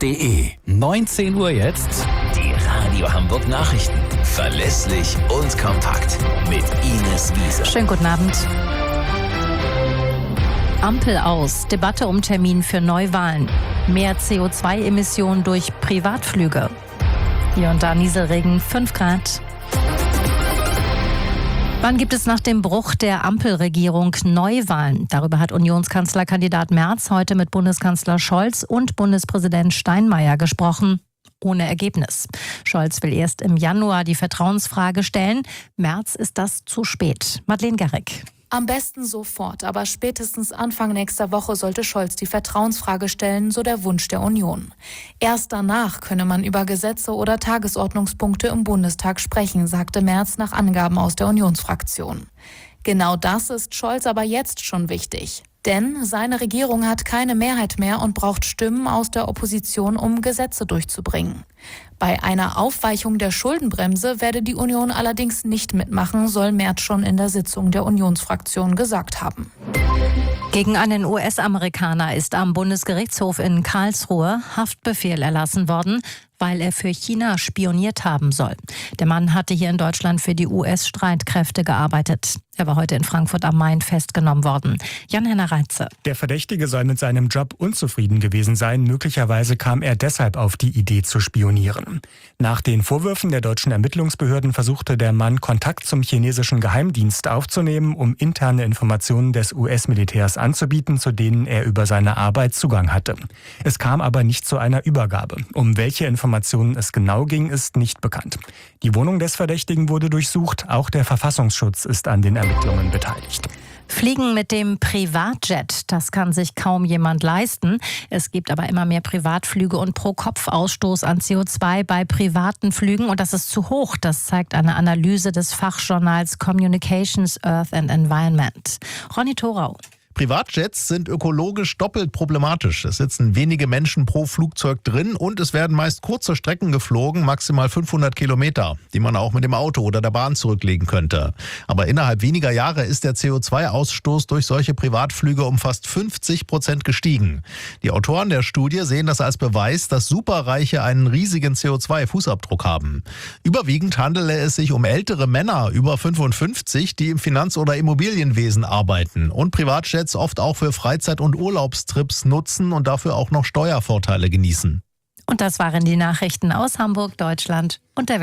hamburg-überfallen.de. 19 Uhr jetzt. Die Radio Hamburg Nachrichten. Verlässlich und kompakt. Mit Ines Wiese. Schönen guten Abend. Ampel aus. Debatte um Termin für Neuwahlen. Mehr CO2-Emissionen durch Privatflüge. Hier und da Nieselregen, 5 Grad. Wann gibt es nach dem Bruch der Ampelregierung Neuwahlen? Darüber hat Unionskanzlerkandidat Merz heute mit Bundeskanzler Scholz und Bundespräsident Steinmeier gesprochen. Ohne Ergebnis. Scholz will erst im Januar die Vertrauensfrage stellen. Merz ist das zu spät. Madeleine Garrick. Am besten sofort, aber spätestens Anfang nächster Woche sollte Scholz die Vertrauensfrage stellen, so der Wunsch der Union. Erst danach könne man über Gesetze oder Tagesordnungspunkte im Bundestag sprechen, sagte Merz nach Angaben aus der Unionsfraktion. Genau das ist Scholz aber jetzt schon wichtig. Denn seine Regierung hat keine Mehrheit mehr und braucht Stimmen aus der Opposition, um Gesetze durchzubringen. Bei einer Aufweichung der Schuldenbremse werde die Union allerdings nicht mitmachen, soll Merz schon in der Sitzung der Unionsfraktion gesagt haben. Gegen einen US-Amerikaner ist am Bundesgerichtshof in Karlsruhe Haftbefehl erlassen worden, weil er für China spioniert haben soll. Der Mann hatte hier in Deutschland für die US-Streitkräfte gearbeitet. Er war heute in Frankfurt am Main festgenommen worden. Jan-Henner Reitze. Der Verdächtige soll mit seinem Job unzufrieden gewesen sein. Möglicherweise kam er deshalb auf die Idee zu spionieren. Nach den Vorwürfen der deutschen Ermittlungsbehörden versuchte der Mann, Kontakt zum chinesischen Geheimdienst aufzunehmen, um interne Informationen des US-Militärs anzubieten, zu denen er über seine Arbeit Zugang hatte. Es kam aber nicht zu einer Übergabe. Um welche Informationen es genau ging, ist nicht bekannt. Die Wohnung des Verdächtigen wurde durchsucht. Auch der Verfassungsschutz ist an den Ermittlungen beteiligt. Fliegen mit dem Privatjet, das kann sich kaum jemand leisten. Es gibt aber immer mehr Privatflüge und Pro-Kopf-Ausstoß an CO2 bei privaten Flügen. Und das ist zu hoch, das zeigt eine Analyse des Fachjournals Communications, Earth and Environment. Ronny Thorau. Privatjets sind ökologisch doppelt problematisch. Es sitzen wenige Menschen pro Flugzeug drin und es werden meist kurze Strecken geflogen, maximal 500 Kilometer, die man auch mit dem Auto oder der Bahn zurücklegen könnte. Aber innerhalb weniger Jahre ist der CO2-Ausstoß durch solche Privatflüge um fast 50% gestiegen. Die Autoren der Studie sehen das als Beweis, dass Superreiche einen riesigen CO2-Fußabdruck haben. Überwiegend handele es sich um ältere Männer über 55, die im Finanz- oder Immobilienwesen arbeiten und Privatjets oft auch für Freizeit- und Urlaubstrips nutzen und dafür auch noch Steuervorteile genießen. Und das waren die Nachrichten aus Hamburg, Deutschland und der Welt.